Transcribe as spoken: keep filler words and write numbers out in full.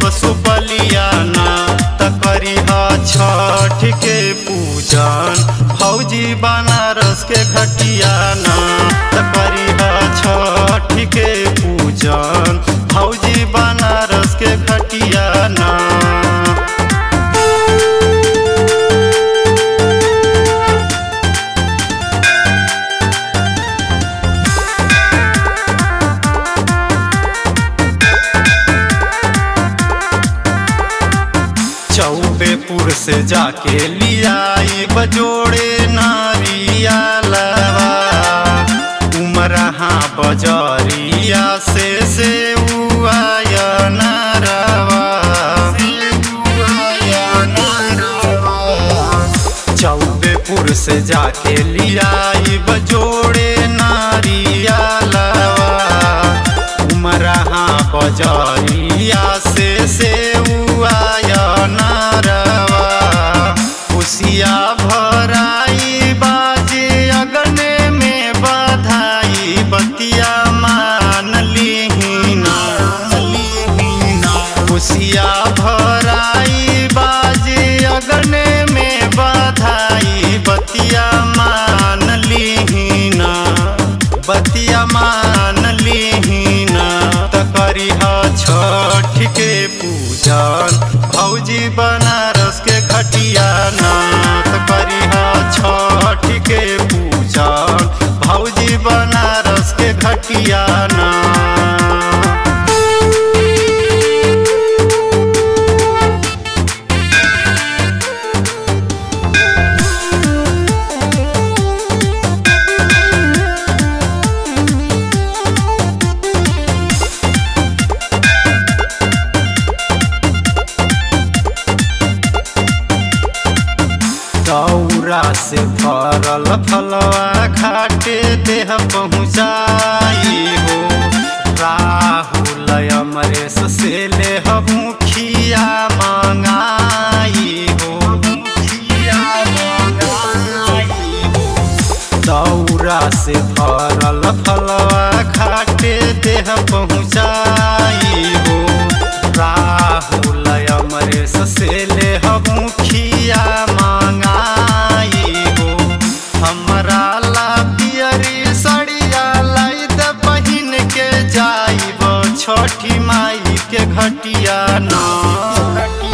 देहब सुपलिया ना त करिह छठ के पूजन भौजी बनारस के घटिया ना त करिह छठ के पूजन भौजी बनारस के घटिया ना। चौबेपुर से जाके लियाई बजोड़े नारिया लवा उमरहा बजरिया से से उआया नारवा चौबेपुर से जाके लियाई बजोड़े नारिया लवा उमरहा बजरिया से से उआया नारवा खुशिया भराई बाजे अगने में बधाई बतिया मान लीना खुशिया भराई बाजे अगने में बधाई बतिया मान लीना बतिया मान लीना त करिह छठ के पूजन भौजी बनारस के घटिया ना त करिह छठ के पूजन भौजी बनारस के घटिया ना। दौरा से भरल फलवा घाटे देह पहुँचाई हो राहुल अमरेश से ले मुखिया मंगाई हो दौरा से भरल फलवा घाटे देह पहुँचाई हो राहुल अमरेश से ले मुखिया हमरा ला पियरी सड़िया लाई द बहिन के जाइब छठी माई के घटिया ना।